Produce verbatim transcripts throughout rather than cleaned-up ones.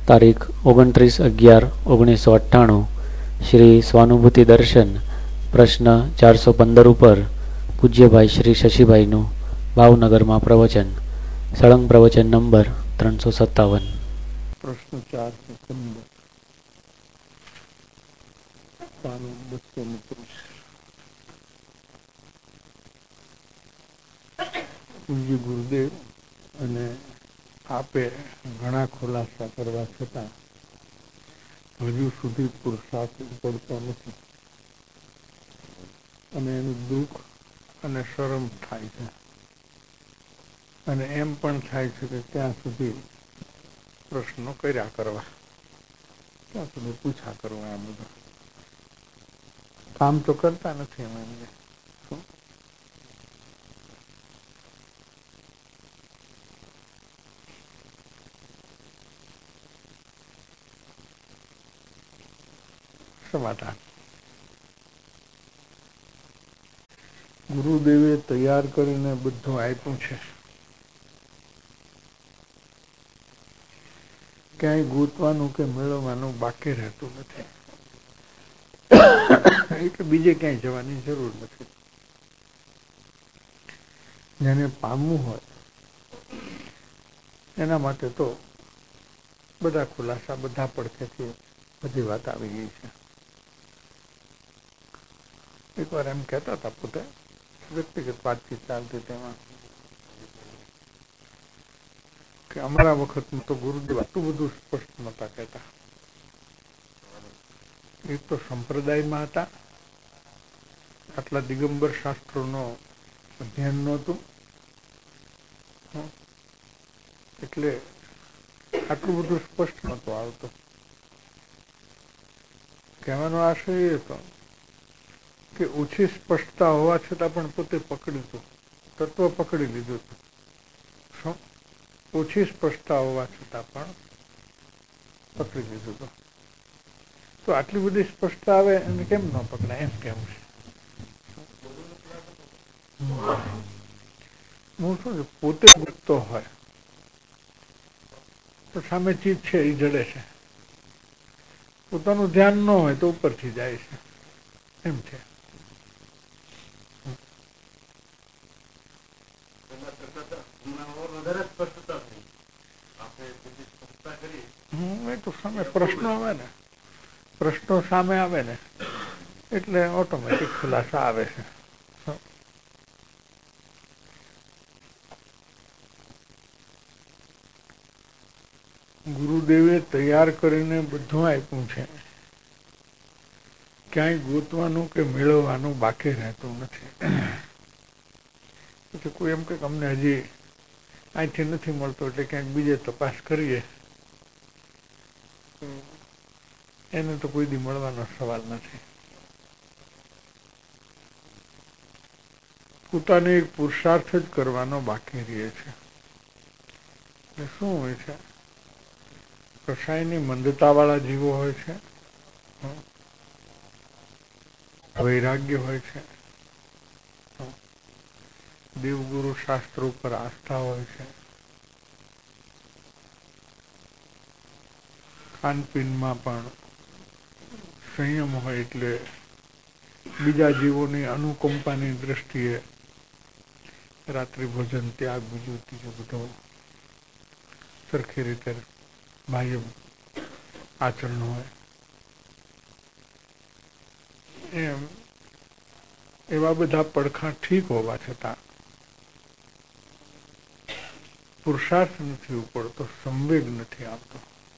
તારીખ ઓગણત્રીસ અગિયાર ઓગણીસો અઠ્ઠાણું શ્રી સ્વાનુભૂતિ દર્શન પ્રશ્ન ચારસો પંદર ઉપર પૂજ્યભાઈ શ્રી શશીભાઈનું ભાવનગરમાં પ્રવચન. સળંગ પ્રવચન નંબર ત્રણસો સત્તાવન. પ્રશ્ન ચારસો પંદર પૂજ્ય ગુરુદેવ અને આપે ઘણા ખુલાસા કરવા છતાં હજુ સુધી પુરુષાર્થ પડતો નથી અને એનું દુઃખ અને શરમ થાય છે અને એમ પણ થાય છે કે ત્યાં સુધી પ્રશ્નો કર્યા કરવા, ત્યાં સુધી પૂછા કરવા. આ બધું કામ તો કરતા નથી એમ એમને. સમાધાન ગુરુદેવે તૈયાર કરીને બધું આપ્યું છે. ક્યાંય ગોતવાનું કે મેળવવાનું બાકી રહેતું નથી, એટલે બીજે ક્યાંય જવાની જરૂર નથી. જેને પામવું હોય એના માટે તો બધા ખુલાસા બધા પડખેથી બધી વાત આવી ગઈ છે. એક વાર એમ કહેતા હતા, પોતે વ્યક્તિગત વાતચીત ચાલતી તેમાં, કે અમારા વખતમાં તો ગુરુદેવ આટલું બધું સ્પષ્ટ નતા કહેતા. એક તો સંપ્રદાયમાં હતા, આટલા દિગંબર શાસ્ત્રોનો અધ્યયન નહોતું, એટલે આટલું બધું સ્પષ્ટ નહોતું આવતું. કહેવાનો આશય એ હતો કે ઓછી સ્પષ્ટતા હોવા છતાં પણ પોતે પકડ્યું હતું, તત્વ પકડી લીધું હતું. શું? ઓછી સ્પષ્ટતા હોવા છતાં પણ પકડી લીધું હતું. તો આટલી બધી સ્પષ્ટતા આવે અને કેમ ન પકડાય, એમ કેવું છે. હું શું છે, પોતે ગુજતો હોય તો સામે ચીજ છે એ જડે છે, પોતાનું ધ્યાન ન હોય તો ઉપરથી જાય છે, એમ છે. એ તો સામે પ્રશ્નો આવે ને, પ્રશ્નો સામે આવે ને એટલે ઓટોમેટિક ખુલાસા આવે છે. ગુરુદેવે તૈયાર કરીને બધું આપ્યું છે, ક્યાંય ગોતવાનું કે મેળવવાનું બાકી રહેતું નથી. પછી કોઈ એમ કે અમને હજી અહીંથી નથી મળતો એટલે ક્યાંક બીજે તપાસ કરીએ, એને તો કોઈ દી મળવાનો સવાલ નથી. પોતાને એક પુરુષાર્થ જ કરવાનો બાકી રહે છે. શું હોય છે, કસાયની મંદતા વાળા જીવો હોય છે, વૈરાગ્ય હોય છે, દેવગુરુ શાસ્ત્રો ઉપર આસ્થા હોય છે, ખાનપીનમાં પણ સંયમ હોય, એટલે બીજા જીવોની અનુકંપાની દ્રષ્ટિએ રાત્રિ ભોજન ત્યાગ બીજું ત્રીજું બધું સરખી રીતે બાહ્ય આચરણ હોય. એમ એવા બધા પડખાં ઠીક હોવા છતાં પુરુષાર્થ નથી ઉપડતો, સંવેગ નથી આવતો.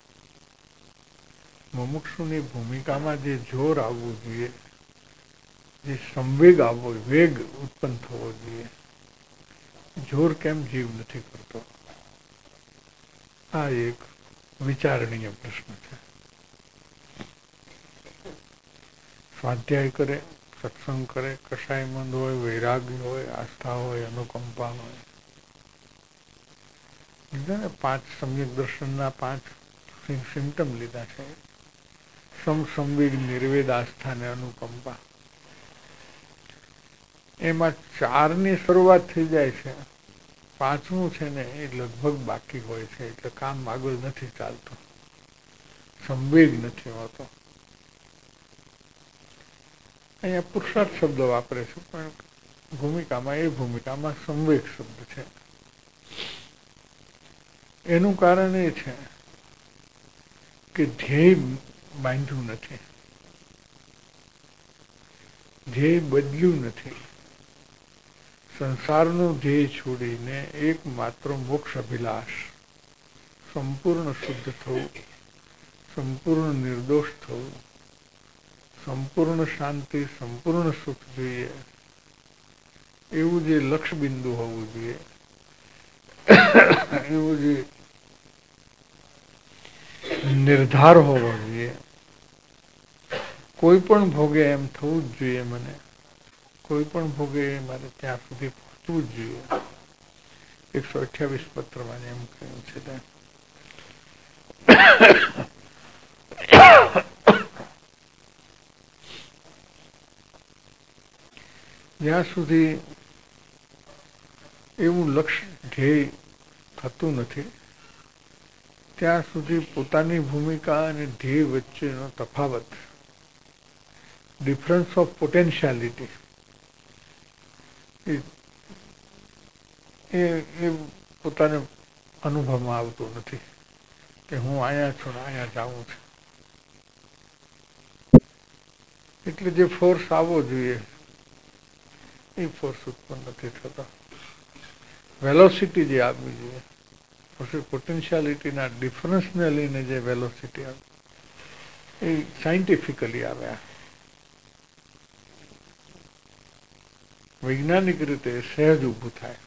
મુમુક્ષુની ભૂમિકામાં જે જોર આવવું જોઈએ, જે સંવેગ આવવો, વેગ ઉત્પન્ન થવો જોઈએ, જોર કેમ જીવ નથી કરતો, આ એક વિચારણીય પ્રશ્ન છે. સ્વાધ્યાય કરે, સત્સંગ કરે, કસાયમંદ હોય, વૈરાગ્ય હોય, આસ્થા હોય, અનુકંપા હોય, પાંચ સમ્યક દર્શનના પાંચ સિમ્ટમ લીધા છે. સમ સંવેગ, નિર્વેદ, આસ્થા ને અનુકંપા. એમાં ચારની શરૂઆત થઈ જાય છે, પાંચમું છે ને એ લગભગ બાકી હોય છે, એટલે કામ આગળ નથી ચાલતું. સંવેગ નથી હોતો. અહીંયા પુરુષાર્થ શબ્દ વાપરે છે, પણ ભૂમિકામાં એ ભૂમિકામાં સંવેગ શબ્દ છે. એનું કારણ એ છે કે ધ્યેય બાંધ્યું નથી, ધ્યેય બદલ્યું નથી. સંસારનું ધ્યેય છોડીને એકમાત્ર મોક્ષ અભિલાષ, સંપૂર્ણ શુદ્ધ થવું, સંપૂર્ણ નિર્દોષ થવું, સંપૂર્ણ શાંતિ, સંપૂર્ણ સુખ જોઈએ, એવું જે લક્ષ્ય બિંદુ હોવું જોઈએ, એવું જે નિર્ધાર હોવો જોઈએ. કોઈ પણ ભોગે એમ થવું જ જોઈએ, મને કોઈ પણ ભોગે મારે ત્યાં સુધી પહોંચવું જ જોઈએ. એકસો અઠ્યાવીસ પત્રમાં એમ કહ્યું છે ત્યાં. જ્યાં સુધી એવું લક્ષ્ય ધ્યેય થતું નથી, ત્યાં સુધી પોતાની ભૂમિકા અને ધ્યેય વચ્ચેનો તફાવત, ડિફરન્સ ઓફ પોટેન્શિયાલિટી, એ એ પોતાને અનુભવમાં આવતું નથી કે હું અહીંયા છું ને અહીંયા જાઉં છું. એટલે જે ફોર્સ આવવો જોઈએ એ ફોર્સ ઉત્પન્ન નથી થતો. વેલોસિટી જે આવવી જોઈએ, પછી પોટેન્શિયાલિટીના ડિફરન્સને લઈને જે વેલોસિટી આવે એ સાયન્ટિફિકલી આવ્યા, વૈજ્ઞાનિક રીતે સહેજ ઊભું થાય,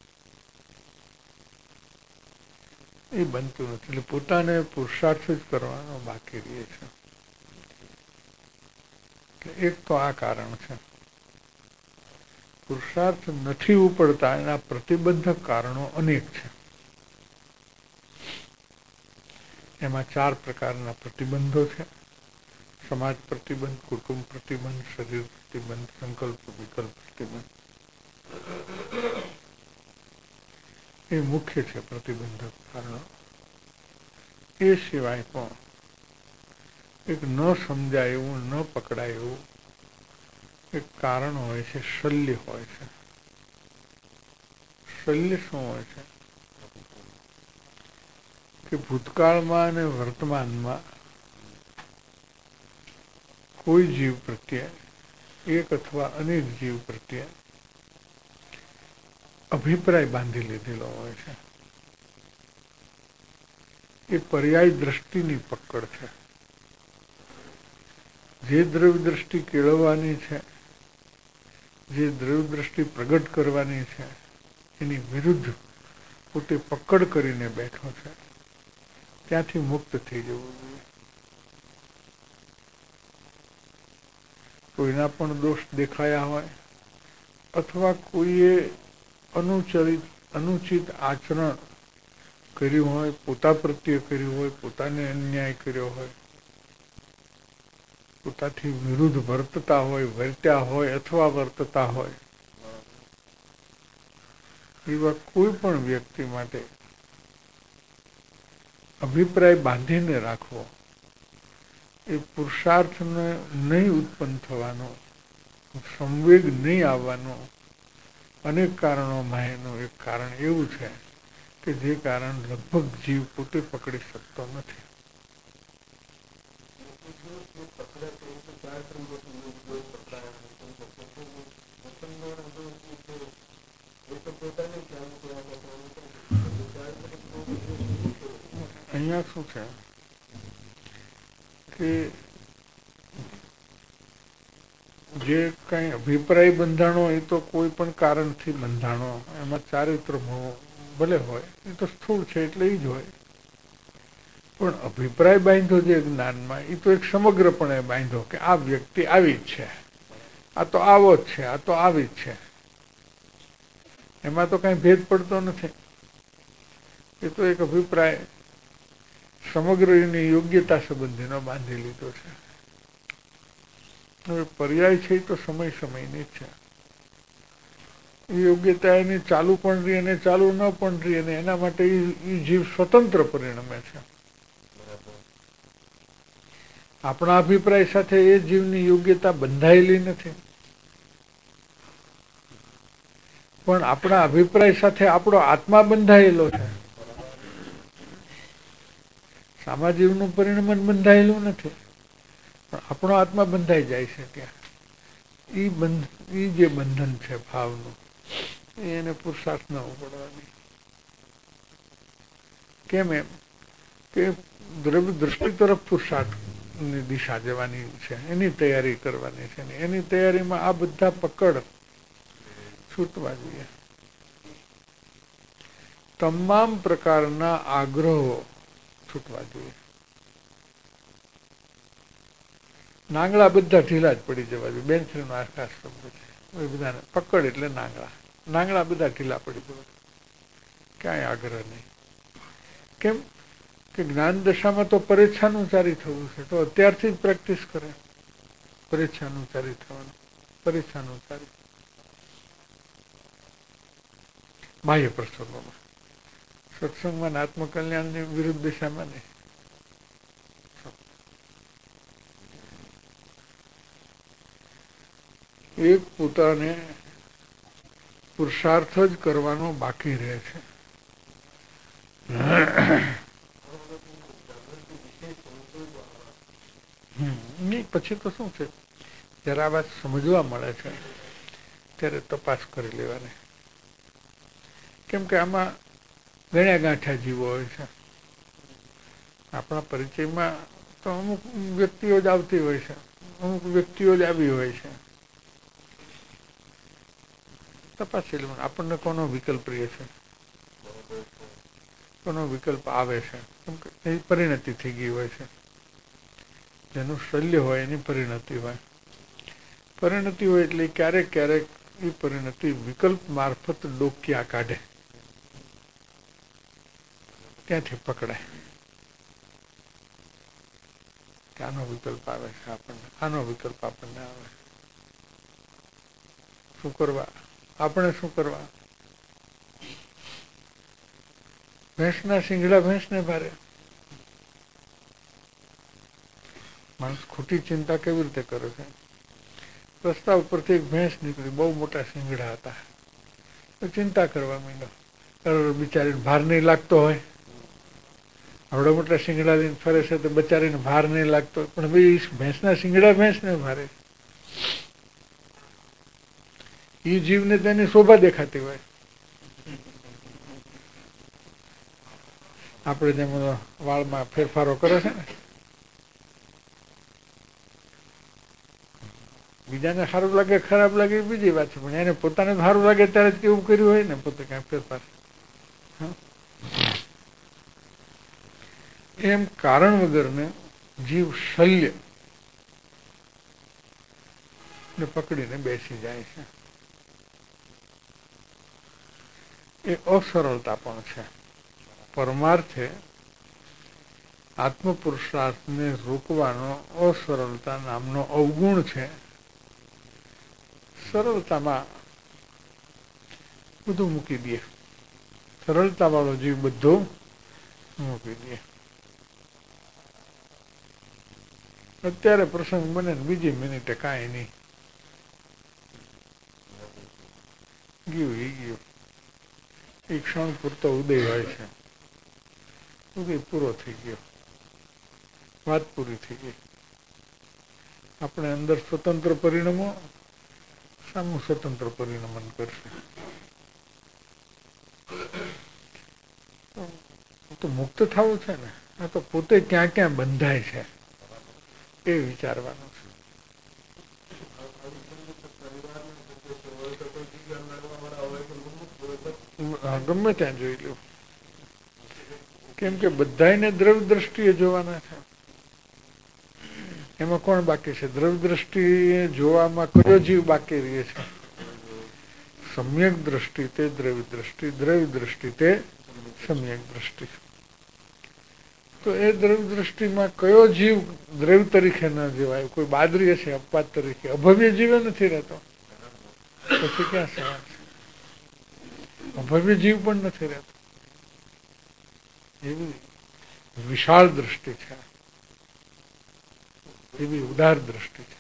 એ બનતું નથી. એટલે પોતાને પુરુષાર્થ જ કરવાનો બાકી રહે છે. એક તો આ કારણ છે. પુરુષાર્થ નથી ઉપડતા એના પ્રતિબંધક કારણો અનેક છે. એમાં ચાર પ્રકારના પ્રતિબંધો છે. સમાજ પ્રતિબંધ, કુટુંબ પ્રતિબંધ, શરીર પ્રતિબંધ, સંકલ્પ વિકલ્પ પ્રતિબંધ. એ મુખ્ય છે પ્રતિબંધક કારણો. એ સિવાય પણ એક ન સમજાય એવું, ન પકડાય એવું એક કારણ હોય છે, શલ્ય હોય છે. શલ્ય શું હોય છે કે ભૂતકાળમાં અને વર્તમાનમાં કોઈ જીવ પ્રત્યે, એક અથવા અનેક જીવ પ્રત્યે અભિપ્રાય બાંધી લીધેલો હોય છે. એ પર્યાય દ્રષ્ટિની પકડ છે. જે દ્રવ્ય દ્રષ્ટિ કેળવવાની છે, જે દ્રવ્ય દ્રષ્ટિ પ્રગટ કરવાની છે, એની વિરુદ્ધ પોતે પકડ કરીને બેઠો છે. ત્યાંથી મુક્ત થઈ જવું જોઈએ. કોઈના પણ દોષ દેખાયા હોય અથવા કોઈએ અનુચરિત અનુચિત આચરણ કર્યું હોય, પોતા પ્રત્યે કર્યું હોય, પોતાને અન્યાય કર્યો હોય, પોતાથી વિરુદ્ધ વર્તતા હોય, વર્ત્યા હોય અથવા વર્તતા હોય, એવા કોઈ પણ વ્યક્તિ માટે અભિપ્રાય બાંધીને રાખવો એ પુરુષાર્થને નહીં ઉત્પન્ન થવાનો, સંવેગ નહીં આવવાનો અનેક કારણોમાં એનું એક કારણ એવું છે કે જે કારણ લગભગ જીવ પોતે પકડી શકતો નથી. અહીંયા શું છે કે જે કઈ અભિપ્રાય બંધાણો એ તો કોઈ પણ કારણથી બંધાણો, એમાં ચારિત્ર ભલે હોય, એ તો સ્થૂળ છે એટલે એ જ હોય. પણ અભિપ્રાય બાંધ્યો જે જ્ઞાનમાં, એ તો એક સમગ્રપણે બાંધ્યો કે આ વ્યક્તિ આવી જ છે, આ તો આવો જ છે, આ તો આવી જ છે. એમાં તો કઈ ભેદ પડતો નથી. એ તો એક અભિપ્રાય સમગ્ર એની યોગ્યતા સંબંધીનો બાંધી લીધો છે. હવે પર્યાય છે એ તો સમય સમયની જ છે. એ યોગ્યતા એની ચાલુ પણ રહી અને ચાલુ ન પણ રહી, અને એના માટે એ જીવ સ્વતંત્ર પરિણમે છે. આપણા અભિપ્રાય સાથે એ જીવની યોગ્યતા બંધાયેલી નથી, પણ આપણા અભિપ્રાય સાથે આપણો આત્મા બંધાયેલો છે. સામાજીવનું પરિણમન બંધાયેલું નથી, પણ આપણો આત્મા બંધાઈ જાય છે ત્યાં. ઈ બંધ ઈ જે બંધન છે ભાવનું, એને પુરુષાર્થ ન ઉપડવાની. કેમ? એમ કે દ્રવ્ય દ્રષ્ટિ તરફ પુરુષાર્થ ની દિશા જવાની છે, એની તૈયારી કરવાની છે. એની તૈયારીમાં આ બધા પકડ છૂટવા જોઈએ. તમામ પ્રકારના આગ્રહો છૂટવા જોઈએ. નાંગળા બધા ઢીલા જ પડી જવા જોઈએ. બેનશ્રીનો આ ખાસ શબ્દ છે. બધાને પકડ એટલે નાંગળા નાંગળા બધા ઢીલા પડી જવા જોઈએ. ક્યાંય આગ્રહ નહીં. કેમ કે જ્ઞાન દશામાં તો પરીક્ષાનુસારી થવું છે, તો અત્યારથી જ પ્રેક્ટિસ કરે પરીક્ષાનુસારી થવાનું. પરીક્ષાનુસારી બાહ્ય પ્રસંગોમાં, સત્સંગમાં આત્મકલ્યાણની વિરુદ્ધ દિશામાં નહીં. એક પોતાને પુરુષાર્થ જ કરવાનો બાકી રહે છે. પછી તો શું છે, જયારે આ વાત સમજવા મળે છે ત્યારે તપાસ કરી લેવાની. કેમ કે આમાં ગણ્યા ગાંઠ્યા જીવો હોય છે. આપણા પરિચયમાં તો અમુક વ્યક્તિઓ જ આવતી હોય છે, અમુક વ્યક્તિઓ જ આવી હોય છે. તપાસી લેવાનું આપણને કોનો વિકલ્પ પ્રિય છે, કોનો વિકલ્પ આવે છે. કેમ કે એ પરિણતિ થઈ ગઈ હોય છે. જેનું શલ્ય હોય એની પરિણતિ હોય. પરિણતિ હોય એટલે ક્યારેક ક્યારેક એ પરિણતિ વિકલ્પ મારફત ડોકિયા કાઢે, ત્યાંથી પકડાય. આનો વિકલ્પ આવે છે આપણને, આનો વિકલ્પ આપણને આવે. શું કરવા? આપણે શું કરવા? ભેંસના શિંગડા ભેંસને ભારે. માણસ ખોટી ચિંતા કેવી રીતે કરે છે? રસ્તા ઉપરથી એક ભેંસ નીકળી, બહુ મોટા શિંગડા હતા, તો ચિંતા કરવા માંડ્યો. બિચારીને ભાર નહીં લાગતો હોય, આવડા મોટા શિંગડા લઈને ફરે છે તો બચારીને ભાર નહીં લાગતો હોય, પણ ભાઈ ભેંસના શિંગડા ભેંસને ભારે. એ જીવને તેની શોભા દેખાતી હોય. આપણે જેમ વાળમાં ફેરફારો કરે છે ને, બીજાને સારું લાગે ખરાબ લાગે બીજી વાત છે, પણ એને પોતાને સારું લાગે ત્યારે જ કેવું કર્યું હોય ને, પોતે કઈ ફેરફાર. એમ કારણ વગરને જીવ શલ્ય ને પકડીને બેસી જાય છે. એ અસરળતા પણ છે. પરમાર્થે આત્મપુરુષાર્થને રોકવાનો અસરળતા નામનો અવગુણ છે. સરળતામાં બધું મૂકી દે, સરળતા વાળો જીવ બધું મૂકી દે. અત્યારે પ્રસંગ બને ને બીજી મિનિટે કાંઈ નહીં, ગયું એ ગયું. એ ક્ષણ પૂરતો ઉદય હોય છે, ઉદય પૂરો થઈ ગયો, વાત પૂરી થઈ ગઈ. આપણે અંદર સ્વતંત્ર પરિણમો, સામું સ્વતંત્ર પરિણમન કરશે. તો મુક્ત થવું છે ને, આ તો પોતે ક્યાં ક્યાં બંધાય છે એ વિચારવાનું છે. ગમે ત્યાં જોઈ લો. કેમ કે બધાને દ્રવ્ય દ્રષ્ટિએ જોવાના છે. એમાં કોણ બાકી છે? દ્રવ્ય દ્રષ્ટિએ જોવામાં કયો જીવ બાકી રહે છે? સમ્યક દ્રષ્ટિ તે દ્રવ્ય દ્રષ્ટિ, દ્રવ્ય દ્રષ્ટિ તે સમ્યક દ્રષ્ટિ. તો એ દ્રવ્ય દ્રષ્ટિમાં કયો જીવ દ્રવ્ય તરીકે ન જોવાય? કોઈ બાદરી હશે અપવાદ તરીકે, અભવ્ય જીવે નથી રહેતો, પછી ક્યાં સવાલ છે? અભવ્ય જીવ પણ નથી રહેતો. એવી વિશાળ દ્રષ્ટિ છે. ये भी उदार दृष्टि है।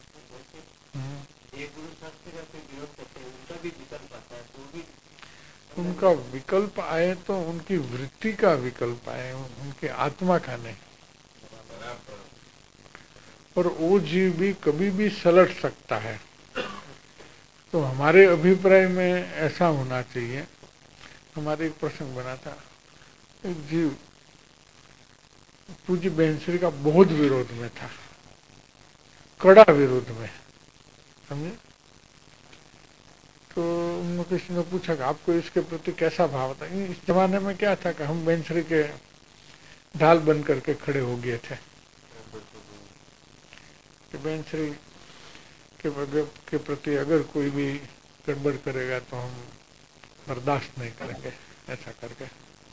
उनका विकल्प आए तो उनकी वृत्ति का विकल्प आए, उनके आत्मा का नहीं। और वो जीव भी कभी भी सलट सकता है। तो हमारे अभिप्राय में ऐसा होना चाहिए। हमारे एक प्रसंग बना था, एक जीव पूज्य बेंसरी का बहुत विरोध में था, कड़ा विरोध में, समझे। तो उन्होंने किसी ने पूछा कि आपको इसके प्रति कैसा भाव था। इस जमाने में क्या था कि हम बेंसरी के ढाल बन करके खड़े हो गए थे कि बेंसरी के, के प्रति अगर कोई भी गड़बड़ करेगा तो हम बर्दाश्त नहीं करेंगे, ऐसा करके।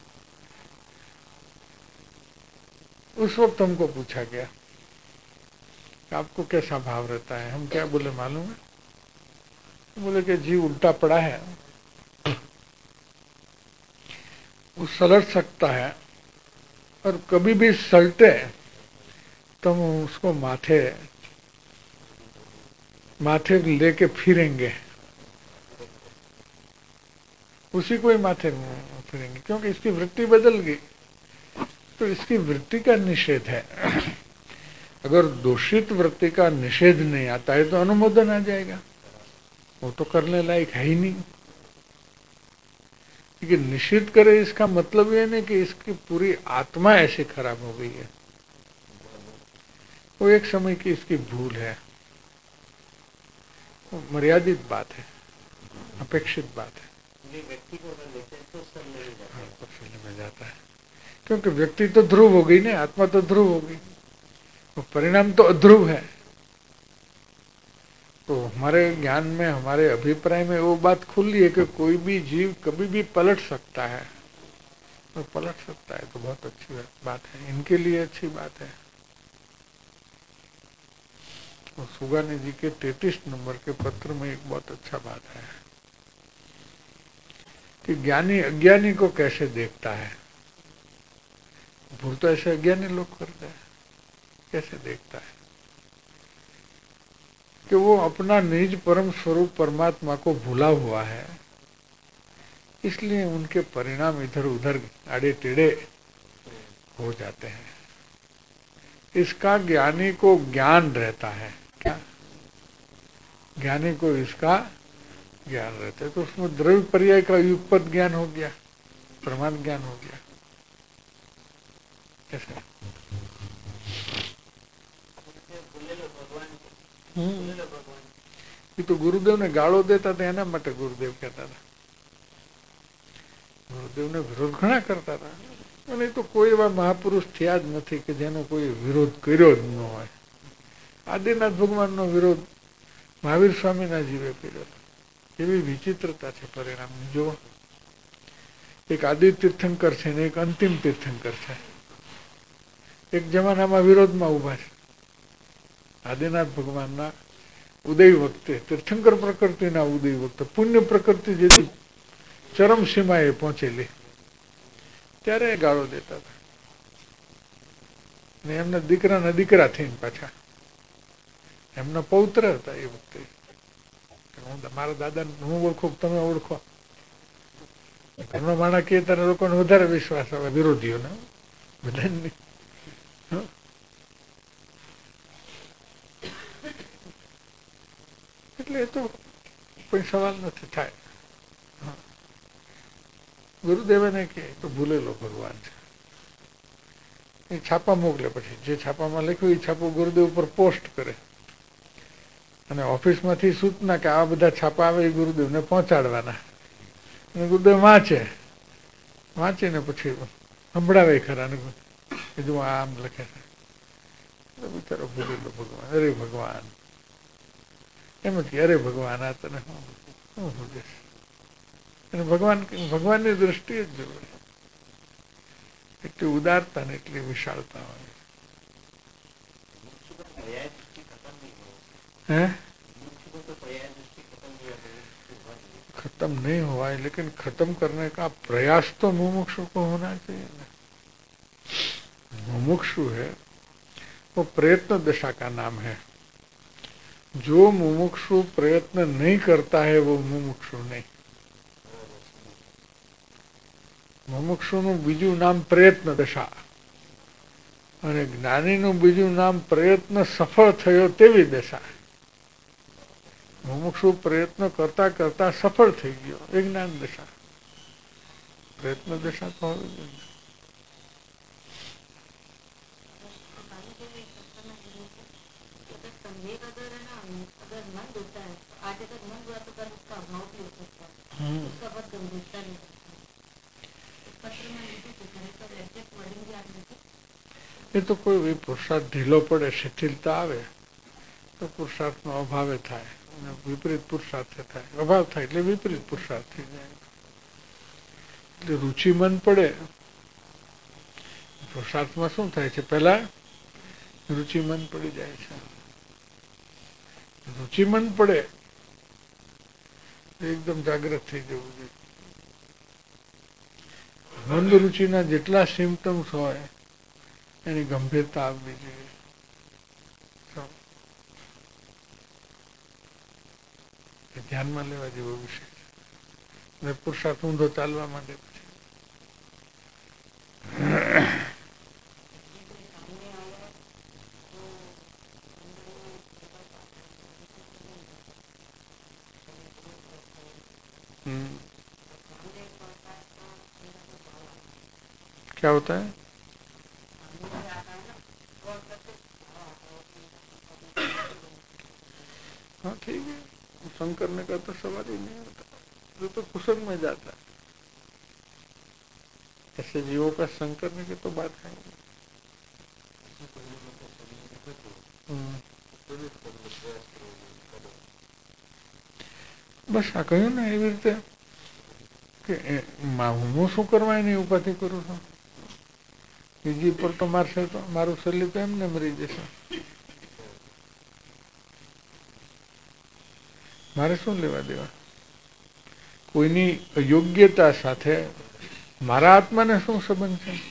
उस वक्त हमको पूछा गया कि आपको कैसा भाव रहता है। हम क्या बोले मालूम है? बोले कि जीव उल्टा पड़ा है, वो सलट सकता है और कभी भी सलटे तो हम उसको माथे माथे लेके फिरेंगे, उसी को ही माथे फिरेंगे, क्योंकि इसकी वृत्ति बदल गई। तो इसकी वृत्ति का निषेध है। अगर दूषित वृत्ति का निषेध नहीं आता है तो अनुमोदन आ जाएगा, वो तो करने लायक है ही नहीं। क्योंकि निषेध करे इसका मतलब ये नहीं कि इसकी पूरी आत्मा ऐसी खराब हो गई है। वो एक समय की इसकी भूल है, वो मर्यादित बात है, अपेक्षित बात है। व्यक्ति को तो फैलने में जाता है, क्योंकि व्यक्ति तो ध्रुव हो गई ना, आत्मा तो ध्रुव हो गई, वो परिणाम तो अध्रुव है। तो हमारे ज्ञान में, हमारे अभिप्राय में वो बात खुली है कि कोई भी जीव कभी भी पलट सकता है, और पलट सकता है तो बहुत अच्छी बात है, इनके लिए अच्छी बात है। तो सुगानी जी के तैतीस नंबर के पत्र में एक बहुत अच्छा बात है कि ज्ञानी अज्ञानी को कैसे देखता है। भूल तो ऐसे अज्ञानी लोग करते हैं, कैसे देखता है कि वो अपना निज परम स्वरूप परमात्मा को भूला हुआ है, इसलिए उनके परिणाम इधर उधर आड़े टेढ़े हो जाते हैं। इसका ज्ञानी को ज्ञान रहता है, क्या ज्ञानी को इसका ज्ञान रहता है। तो उसमें द्रव्य पर्याय का युगपत ज्ञान हो गया, प्रमाण ज्ञान हो गया। कैसे? ये तो गुरुदेव ने गाળો देता था, एना માટે गुरुदेव कहता था। गुरुदेव ने विरोध घणा करता था, અને તો કોઈ એવા મહાપુરુષ થયા જ નથી કે જેનો કોઈ વિરોધ કર્યો જ ન હોય। આદિનાથ ભગવાનનો વિરોધ મહાવીર સ્વામીના જીવે કર્યો હતો। એવી વિચિત્રતા છે પરિણામની। જો એક આદિ તીર્થંકર છે ને એક અંતિમ તીર્થંકર છે, એક જમાનામાં વિરોધમાં ઉભા છે। આદિનાથ ભગવાનના ઉદય વખતે, તીર્થંકર પ્રકૃતિના ઉદય વખતે પુણ્ય પ્રકૃતિ જેથી ચરમ સીમાએ પહોંચેલી, ત્યારે ગાળો દેતા હતા। ને એમના દીકરાના દીકરા થઈને પાછા એમના પૌત્ર હતા એ વખતે। હું મારા દાદા હું ઓળખું, તમે ઓળખો, ઘરનો માણસ કહે ત્યારે લોકોને વધારે વિશ્વાસ આવે, વિરોધીઓને બધા નહીં। એટલે એ તો કોઈ સવાલ નથી થાય। ગુરુદેવને કે તો ભૂલેલો ભગવાન છે, એ છાપા મોકલે, પછી જે છાપામાં લખ્યું એ છાપું ગુરુદેવ ઉપર પોસ્ટ કરે, અને ઓફિસમાંથી સૂચના કે આ બધા છાપા આવે એ ગુરુદેવને પહોંચાડવાના। અને ગુરુદેવ વાંચે, વાંચીને પછી સંભળાવે ખરા, ને કીધું આમ લખે છે। બિચારો ભૂલેલો ભગવાન, અરે ભગવાન એમ જ કે અરે ભગવાન આ તને શું સમજે છે? અને ભગવાન ભગવાનની દ્રષ્ટિએ જ જોવે, એટલી ઉદારતા ને એટલી વિશાળતા હોય। है खत्म नहीं हुआ है, लेकिन खत्म करने का प्रयास तो मुमुक्षु को होना चाहिए ना। मुमुक्षु है वो प्रयत्न दशा का नाम है। जो मुमुक्षु प्रयत्न नहीं करता है वो मुमुक्षु नहीं। મુમુક્ષુનું બીજું નામ પ્રયત્ન દશા અને જ્ઞાનીનું બીજું નામ પ્રયત્ન સફળ થયો તેવી દશા. મુમુક્ષુ પ્રયત્ન કરતા કરતા સફળ થઈ ગયો એ જ્ઞાન દશા. પ્રયત્ન દશા તો હવે એ તો કોઈ પુરુષાર્થ ઢીલો પડે, શિથિલતા આવે તો પુરુષાર્થનો અભાવે થાય અને વિપરીત પુરુષાર્થ થાય. અભાવ થાય એટલે વિપરીત પુરુષાર્થ થઈ જાય. એટલે રુચિ મન પડે પુરુષાર્થમાં શું થાય છે? પેલા રુચિ મન પડી જાય છે. રુચિ મન પડે એકદમ જાગ્રત થઈ જવું જોઈએ. મંદ રુચિના જેટલા સિમ્ટમ્સ હોય એની ગંભીરતા આવવી જોઈએ. ધ્યાનમાં લેવા જેવો વિષય છે. પુરુષાર્થ ઊંધો ચાલવા માંડે પછી क्या होता है? हाँ ठीक है, संग करने का तो सवाल ही नहीं होता, जो तो कुसंग में जाता है. ऐसे जीवों का संग करने की तो बात है. બસ આ કહ્યું ને એવી રીતે કે હું શું કરવા એની ઉપાધિ કરું છું. બીજી પર તો મારશે તો મારું શરીર તો એમને મરી જશે. મારે શું લેવા દેવા? કોઈની અયોગ્યતા સાથે મારા આત્માને શું સંબંધ છે?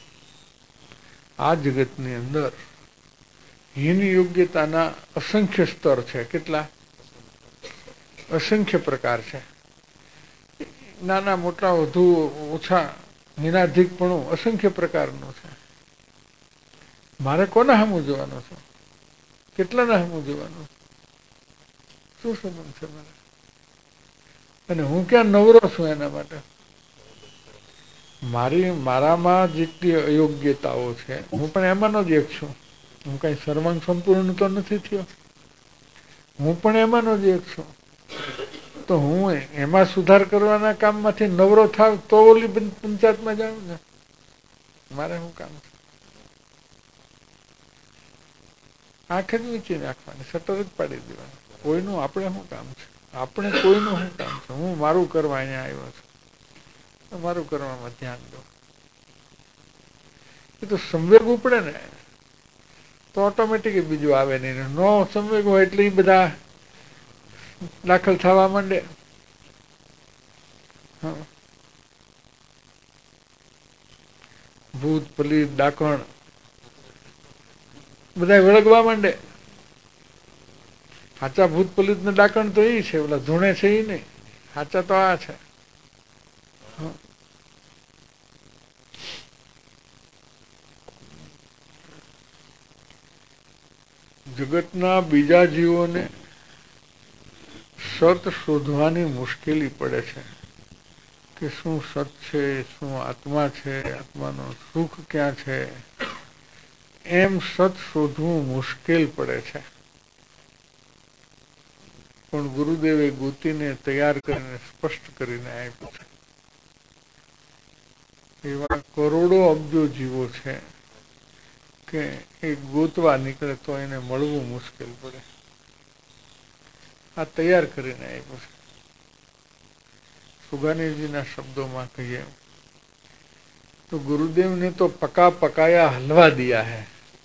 આ જગતની અંદર હીન યોગ્યતાના અસંખ્ય સ્તર છે. કેટલા? અસંખ્ય પ્રકાર છે. નાના મોટા વધુ ઓછા નિરાધિકપણું અસંખ્ય પ્રકારનું છે. મારે કોના સામું જોવાનું છે? કેટલાના સામું જોવાનું? શું સંબંધ છે મારે? અને હું ક્યાં નવરો છું એના માટે? મારી મારામાં જેટલી અયોગ્યતાઓ છે હું પણ એમાંનો જ એક છું. હું કઈ સર્વાંગ સંપૂર્ણ તો નથી થયો. હું પણ એમાંનો જ એક છું. તો હું એમાં સુધાર કરવાના કામમાંથી નવરો થાવ તો ઓલી પંચાયતમાં જાઉં ને. મારે શું કામ છે? આંખ જ વીંચી નાખવાની, શટર જ પાડી દેવાની. કોઈનું આપણે શું કામ છે? આપણે કોઈનું શું કામ છે? હું મારું કરવા અહીંયા આવ્યો છું, મારું કરવામાં ધ્યાન દો. એ તો સંવેગ ઉપડે ને તો ઓટોમેટિક બીજું આવે નહીં. નો સંવેગ હોય એટલે એ બધા દાખલ થવા માંડે. ભૂત પલીત ડાકણ બધા વળગવા માંડે. સાચા ભૂત પલિત ને ડાકણ તો એ છે, ઓલા ધૂણે છે એ નહીં. સાચા તો આ છે. જગતના બીજા જીવોને સત શોધવાની મુશ્કેલી પડે છે કે શું સત છે, શું આત્મા છે, આત્માનું સુખ ક્યાં છે. એમ સત શોધવું મુશ્કેલ પડે છે. પણ ગુરુદેવે ગોતીને તૈયાર કરીને સ્પષ્ટ કરીને આપ્યું છે. એવા કરોડો અબજો જીવો છે કે એ ગોતવા નીકળે તો એને મળવું મુશ્કેલ પડે. આ તૈયાર કરીને આપ્યું છે. સુગાનીજીના શબ્દોમાં કહીએ તો ગુરુદેવ ને તો પકા પકાયા હલવા દિયા હૈ.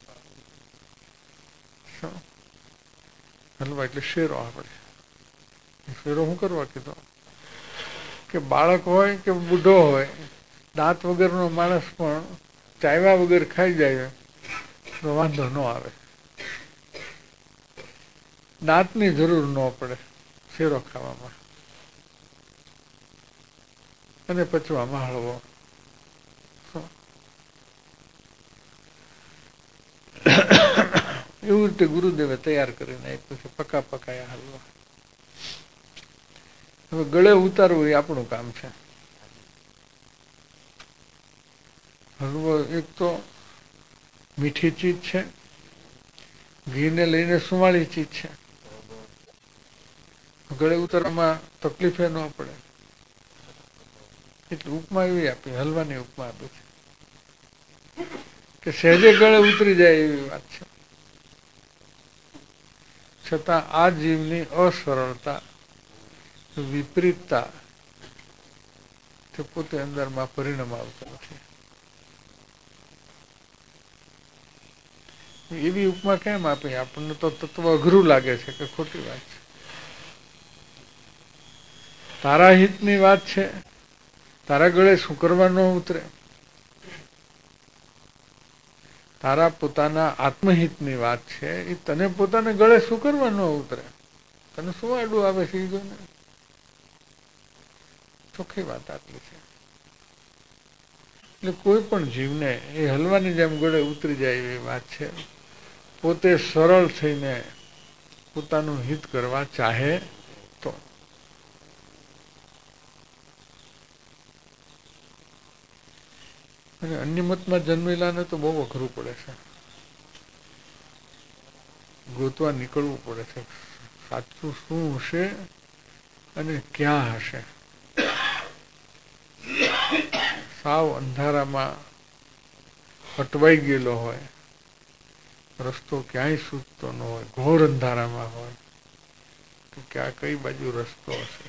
હલવા એટલે શેરો. આપણે ફેરો શું કરવા કીધો? કે બાળક હોય કે બુઢો હોય, દાંત વગરનો માણસ પણ ચાવ્યા વગર ખાઈ જાય તો વાંધો ન આવે. દાંતની જરૂર ન પડે શેરો ખાવામાં અને પચવામાં હળવો. એવું રીતે ગુરુદેવે તૈયાર કરીને આપ્યું છે પકા પકાયા હલવા. હવે ગળે ઉતારવું એ આપણું કામ છે. હલવો એક તો મીઠી ચીજ છે, ઘીને લઈને સુવાળી ચીજ છે. ગળે ઉતારવામાં તકલીફ ન પડે એટલે ઉપમા એવી આપી, હલવાની ઉપમા આપી છે કે સહેજે ગળે ઉતરી જાય એવી વાત છે. છતાં આ જીવની અસરળતા, વિપરીતતા તે પોતે અંદરમાં પરિણામ આવતું નથી. એવી ઉપમા કેમ આપી? આપણને તો તત્વ અઘરું લાગે છે કે ખોટી વાત છે. તારા હિતની વાત છે, તારા ગળે શું કરવા ન ઉતરે? તારા પોતાના આત્મહિતની વાત છે, એ તને પોતાને ગળે શું કરવા ન ઉતરે? તને શું આડું આવે છે? એ જોને. ચોખ્ખી વાત આટલી છે. એટલે કોઈ પણ જીવને એ હલવાની જેમ ગળે ઉતરી જાય એવી વાત છે. પોતે સરળ થઈને પોતાનું હિત કરવા ચાહે તો. અને અન્ય મતમાં જન્મેલાને તો બહુ અઘરું પડે છે. ગોતવા નીકળવું પડે છે. સાચું શું હશે અને ક્યાં હશે? સાવ અંધારામાં અટવાઈ ગયેલો હોય, રસ્તો ક્યાંય સૂચતો ન હોય, ઘોર અંધારામાં હોય, તો ક્યાં કઈ બાજુ રસ્તો હશે?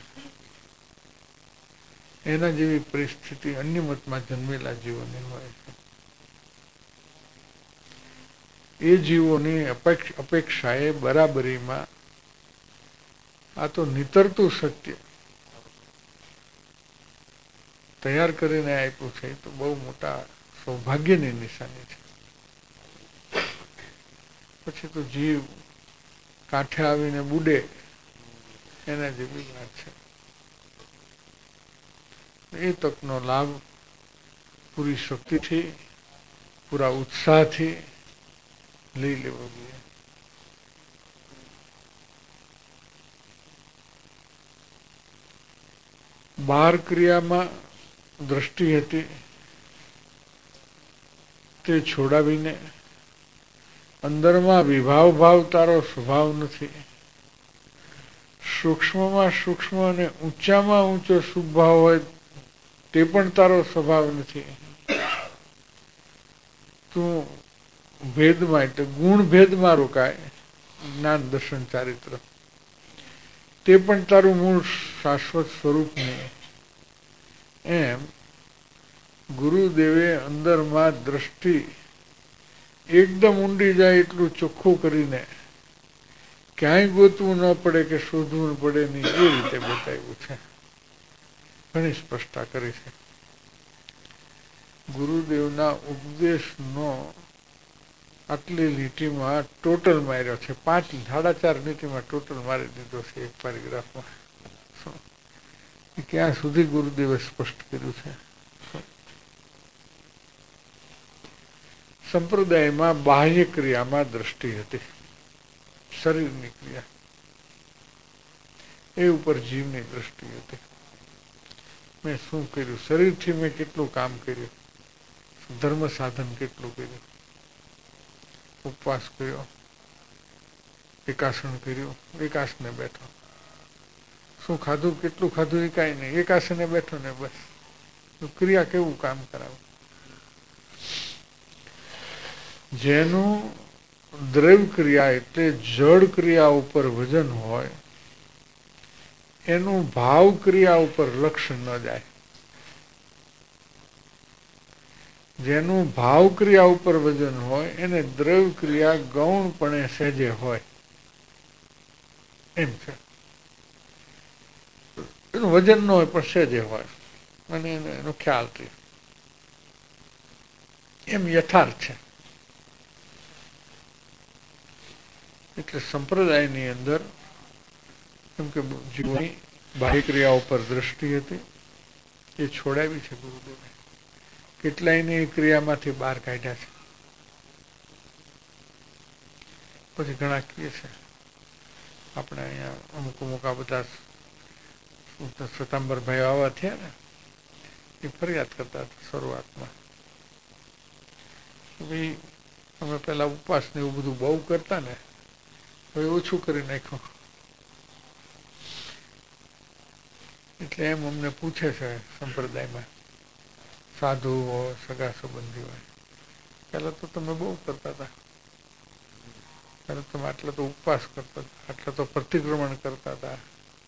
એના જેવી પરિસ્થિતિ અન્ય મતમાં જન્મેલા જીવોની હોય છે. એ જીવોની અપેક્ષાએ બરાબરીમાં આ તો નીતરતું સત્ય તૈયાર કરીને આપ્યું છે. તો બહુ મોટા સૌભાગ્યની નિશાની છે. પછી તો જીવ કાંઠે આવીને બુડે એના જેવી વાત છે. એ તકનો લાભ પૂરી શક્તિથી, પૂરા ઉત્સાહથી લઈ લેવો જોઈએ. બહાર ક્રિયામાં દ્રષ્ટિ હતી તે છોડાવીને અંદરમાં વિભાવ ભાવ તારો સ્વભાવ નથી. સૂક્ષ્મમાં સૂક્ષ્મ અને ઊંચામાં ઊંચો સ્વભાવ હોય તે પણ તારો સ્વભાવ નથી. તું ભેદમાં એટલે ગુણ ભેદમાં રોકાય, જ્ઞાન દર્શન ચારિત્ર, તે પણ તારું મૂળ શાશ્વત સ્વરૂપ નહીં. એમ ગુરુદેવે અંદરમાં દ્રષ્ટિ એકદમ ઊંડી જાય એટલું ચોખ્ખું કરીને ક્યાંય ગોતવું ન પડે કે શોધવું ન પડે નહીં એ રીતે બતાવ્યું છે. ઘણી સ્પષ્ટતા કરી છે. ગુરુદેવના ઉપદેશનો આટલી લીટીમાં ટોટલ માર્યો છે. પાંચ સાડા ચાર લીટીમાં ટોટલ મારી દીધો છે એક પેરેગ્રાફમાં. ક્યાં સુધી ગુરુદેવે સ્પષ્ટ કર્યું છે. સંપ્રદાયમાં બાહ્ય ક્રિયામાં દ્રષ્ટિ હતી, શરીરની ક્રિયા, એ ઉપર જીવની દ્રષ્ટિ હતી. મેં શું કર્યું? શરીરથી મેં કેટલું કામ કર્યું? ધર્મ સાધન કેટલું કર્યું? ઉપવાસ કર્યો, એકાસન કર્યું, એકાસને બેઠો. શું ખાધું? કેટલું ખાધું? એ કાંઈ નહીં, એકાસને બેઠો ને બસ. ક્રિયા કેવું કામ કરાવે? જેનું દ્રવ્ય ક્રિયા એટલે જળ ક્રિયા ઉપર વજન હોય એનું ભાવ ક્રિયા ઉપર લક્ષ્ય ન જાય. જેનું ભાવ ક્રિયા ઉપર વજન હોય એને દ્રવ્ય ક્રિયા ગૌણપણે સહેજે હોય એમ છે. એનું વજન ન હોય પણ સહેજે હોય અને એનો ખ્યાલ રહે એમ યથાર્થ છે. એટલે સંપ્રદાયની અંદર કેમ કે જીવની બાહ્ય ક્રિયાઓ પર દ્રષ્ટિ હતી એ છોડાવી છે ગુરુદેવે. કેટલાયની ક્રિયામાંથી બહાર કાઢ્યા છે. પછી ઘણા કહે છે આપણે અહીંયા અમુક અમુક આ બધા સતાંબરભાઈ આવા થયા ને એ ફરિયાદ કરતા હતા શરૂઆતમાં. ભાઈ અમે પેલા ઉપવાસ ને એવું બધું બહુ કરતા ને હવે ઓછું કરી નાખ્યું. એટલે એમ અમને પૂછે છે સંપ્રદાયમાં સાધુ હોય સગા સંબંધી હોય પેલા તો તમે બહુ કરતા હતા, પેલા તમે આટલા તો ઉપવાસ કરતા હતા, આટલા તો પ્રતિક્રમણ કરતા હતા,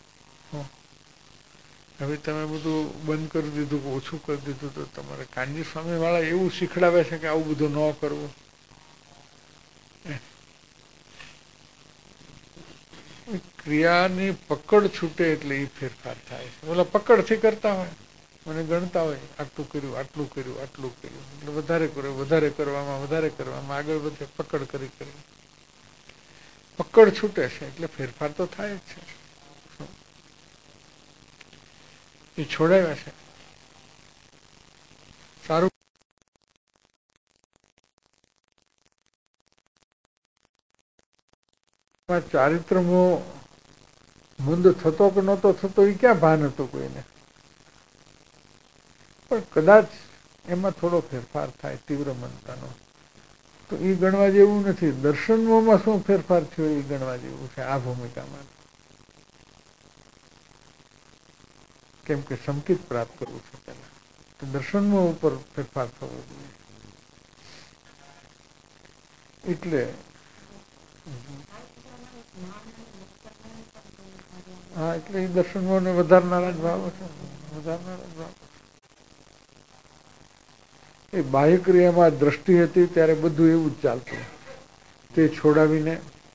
હવે તમે બધું બંધ કરી દીધું ઓછું કરી દીધું તો તમારે કાનજી સ્વામી વાળા એવું શીખડાવે છે કે આવું બધું ન કરવું. ક્રિયાની પકડ છૂટે એટલે એ ફેરફાર થાય છે. બોલા પકડથી કરતા હોય મને ગણતા હોય આટલું કર્યું આટલું કર્યું આટલું કર્યું એટલે વધારે કર્યું વધારે કરવામાં વધારે કરવામાં આગળ વધે પકડ કરી કરી પકડ છૂટે છે એટલે ફેરફાર તો થાય જ છે. એ છોડાવ્યા છે સારું. ચારિત્રમો મંદ થતો કે નહોતો થતો એ ક્યાં ભાન હતો કોઈને, પણ કદાચ એમાં થોડો ફેરફાર થાય તીવ્ર મનતાનો તો એ ગણવા જેવું નથી. દર્શનોમાં શું ફેરફાર થયો એ ગણવા જેવું છે આ ભૂમિકામાં. કેમ કે સંકિત પ્રાપ્ત કરવું છે પેલા તો દર્શનમાં ઉપર ફેરફાર થવો જોઈએ. એટલે હા એટલે એ દર્શનોને વધારનારા જ ભાવ છે, વધારનારા જ ભાવ. એ બાહ્ય ક્રિયામાં દ્રષ્ટિ હતી ત્યારે બધું એવું જ ચાલતું. તે છોડાવીને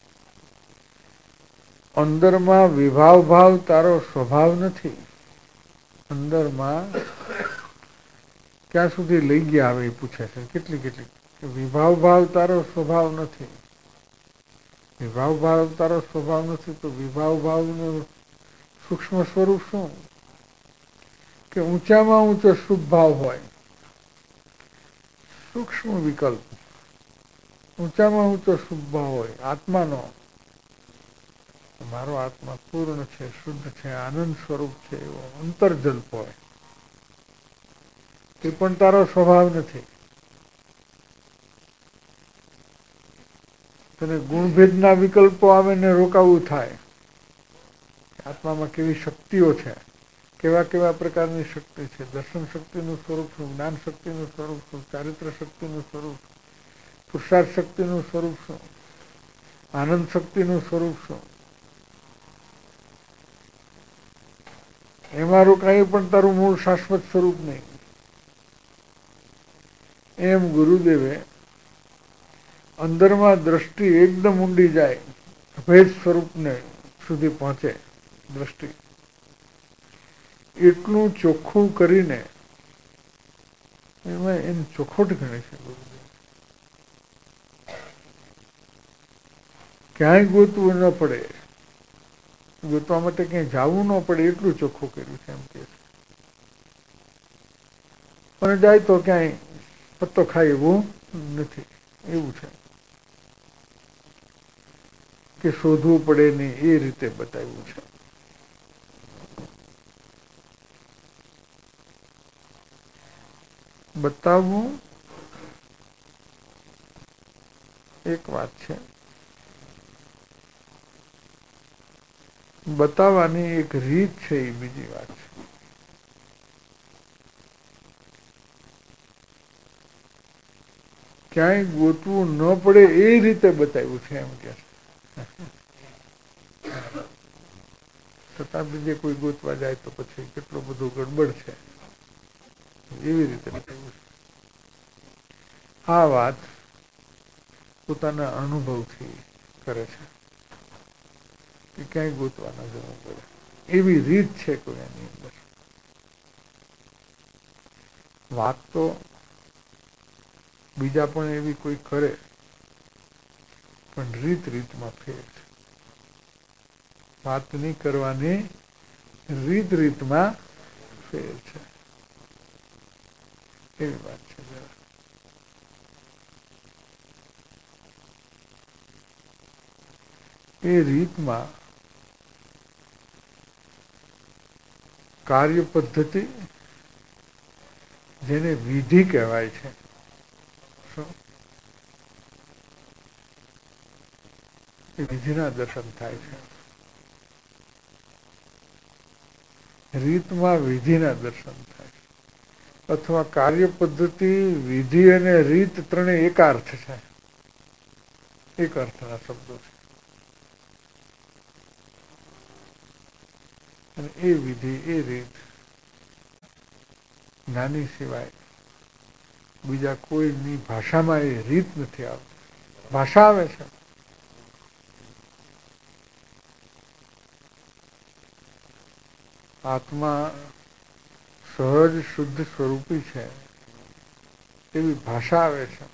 અંદરમાં વિભાવ ભાવ તારો સ્વભાવ નથી. અંદરમાં ક્યાં સુધી લઈ ગયા આવે એ પૂછે છે કેટલી કેટલી. વિભાવ ભાવ તારો સ્વભાવ નથી. વિભાવ ભાવ તારો સ્વભાવ નથી તો વિભાવ ભાવનું સૂક્ષ્મ સ્વરૂપ શું કે ઊંચામાં ઊંચો શુભ ભાવ હોય, સૂક્ષ્મ વિકલ્પ ઊંચામાં ઊંચો શુભ ભાવ હોય આત્માનો. મારો આત્મા પૂર્ણ છે, શુદ્ધ છે, આનંદ સ્વરૂપ છે એવો અંતર્જલ્પ હોય તે પણ તારો સ્વભાવ નથી. તને ગુણભેદના વિકલ્પો આવે ને રોકાવું થાય. આત્મામાં કેવી શક્તિઓ છે, કેવા કેવા પ્રકારની શક્તિ છે, દર્શન શક્તિનું સ્વરૂપ શું, જ્ઞાન શક્તિનું સ્વરૂપ શું, ચારિત્ર શક્તિનું સ્વરૂપ, પુરુષાર્થ શક્તિનું સ્વરૂપ શું, આનંદ શક્તિનું સ્વરૂપ શું. એમાં રોકાયું પણ તારું મૂળ શાશ્વત સ્વરૂપ નહીં. એમ ગુરુદેવે અંદરમાં દ્રષ્ટિ એકદમ ઊંડી જાય ભેદ સ્વરૂપને સુધી પહોંચે દ્રષ્ટિ એટલું ચોખ્ખું કરીને એમાં એની ચોખવટ ગણે છે ગુરુદેવ. ક્યાંય ગોતવું ન પડે, ગોતવા માટે ક્યાંય જવું ન પડે એટલું ચોખ્ખું કર્યું છે એમ કે છે. અને જાય તો ક્યાંય પત્તો ખાય એવું નથી એવું છે કે શોધવું પડે નહીં એ રીતે બતાવ્યું છે. બતાવવું એક વાત છે, બતાવવાની એક રીત છે એ બીજી વાત છે. ક્યાંય ગોતવું ન પડે એ રીતે બતાવ્યું છે એમ કે છતાં બીજે કોઈ ગોતવા જાય તો પછી કેટલું બધું ગડબડ છે એવી રીતે બતાવ્યું છે. આ વાત પોતાના અનુભવથી કરે છે કે ક્યાંય ગોતવા ન જવું પડે એવી રીત છે કોઈ એની અંદર. વાત તો બીજા પણ એવી કોઈ કરે પણ રીત રીતમાં ફેર છે. વાત નહીં કરવાની રીત રીતમાં ફેર છે. એવી વાત છે. એ રીતમાં કાર્ય પદ્ધતિ જેને વિધિ કહેવાય છે, એ વિધિના દર્શન થાય છે. રીતમાં વિધિના દર્શન થાય છે. અથવા કાર્ય પદ્ધતિ, વિધિ અને રીત ત્રણે એક અર્થ છે. એક અર્થના શબ્દો છે. અને એ વિધિ, એ રીત જ્ઞાની સિવાય બીજા કોઈની ભાષામાં એ રીત નથી આવતી. ભાષા આવે છે, આત્મા સહજ શુદ્ધ સ્વરૂપી છે એવી ભાષા આવે છે.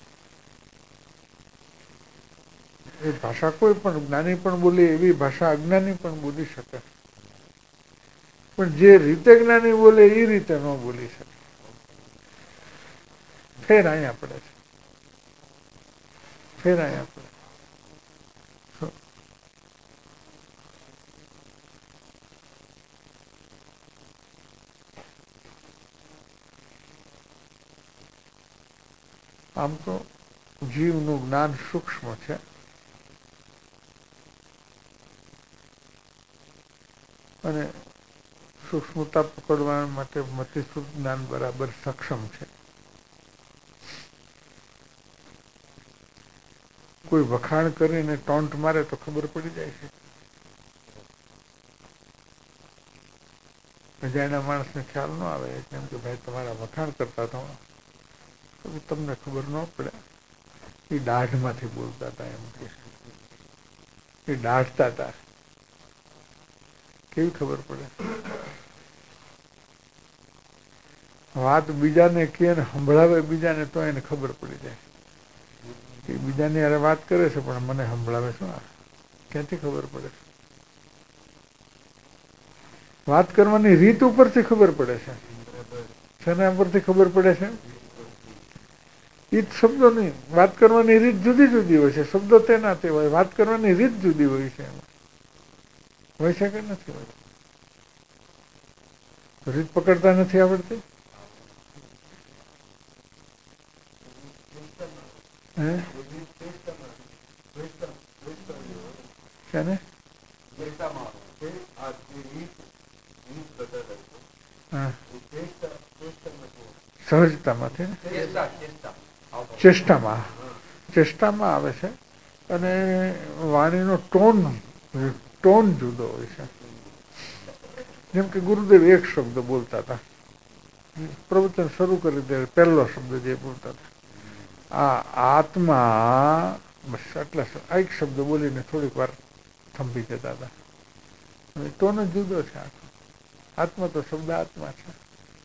એ ભાષા કોઈ પણ જ્ઞાની પણ બોલે એવી ભાષા અજ્ઞાની પણ બોલી શકે, પણ જે રીતે જ્ઞાની બોલે એ રીતે ન બોલી શકે. ફેર અહીંયા પડે છે. ફેર અહીંયા પડે. આમ તો જીવનું જ્ઞાન સૂક્ષ્મ છે, અને સૂક્ષ્મતા પકડવા માટે મતિસૂદ જ્ઞાન બરાબર સક્ષમ છે. કોઈ વખાણ કરીને ટોન્ટ મારે તો ખબર પડી જાય છે. અજાણ્યા માણસને ખ્યાલ ન આવે, કેમ કે ભાઈ તમારા વખાણ કરતા હતા, તમને ખબર ન પડે. એ દાઢમાંથી બોલતા હતા, એમ કે એ દાઢતા હતા. કેવી ખબર પડે? વાત બીજાને કે સંભળાવે બીજાને તો એને ખબર પડી જાય કે બીજાની યારે વાત કરે છે પણ મને સંભળાવે શું? ક્યાંથી ખબર પડે? વાત કરવાની રીત ઉપરથી ખબર પડે છે. શેના ઉપરથી ખબર પડે છે? એ શબ્દો નહીં, વાત કરવાની રીત જુદી જુદી હોય છે. શબ્દો તેના તે હોય, વાત કરવાની રીત જુદી હોય છે. હોય છે કે નથી હોય? રીત પકડતા નથી આવડતી? હે સહજતામાંથી ચેષ્ટામાં ચેષ્ટામાં આવે છે. અને વાણીનો ટોન ટોન જુદો હોય છે. જેમ કે ગુરુદેવ એક શબ્દ બોલતા હતા, પ્રવચન શરૂ કરી દે પહેલો શબ્દ જે બોલતા હતા, આ આત્મા, બસ આટલા એક શબ્દ બોલીને થોડીક વાર થંભી જતા હતા. ટોન જ જુદો છે. આત્મા તો શબ્દ આત્મા છે.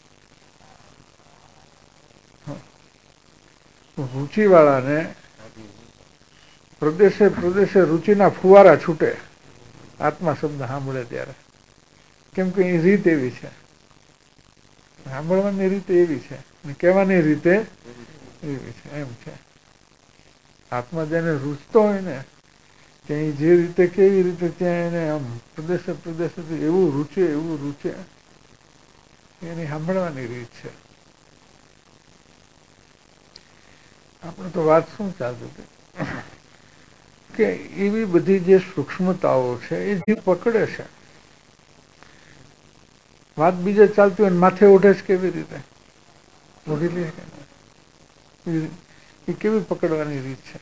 રુચિવાળાને પ્રદેશે પ્રદેશે રુચિના ફુવારા છૂટે આત્મા શબ્દ સાંભળે ત્યારે, કેમ કે એ રીત એવી છે, સાંભળવાની રીત એવી છે, કહેવાની રીતે એવી છે. એમ છે. આત્મા જેને રૂચતો હોય ને, ત્યાં જે રીતે કેવી રીતે ત્યાં એને આમ પ્રદેશે પ્રદેશેથી એવું રૂચે એવું રૂચે, એની સાંભળવાની રીત છે. આપણે તો વાત શું ચાલતી હતી કે એવી બધી જે સૂક્ષ્મતાઓ છે એ જે પકડે છે, વાત બીજે ચાલતી હોય માથે ઉઠે છે કેવી રીતે ઓઢી લે, એ કેવી પકડવાની રીત છે.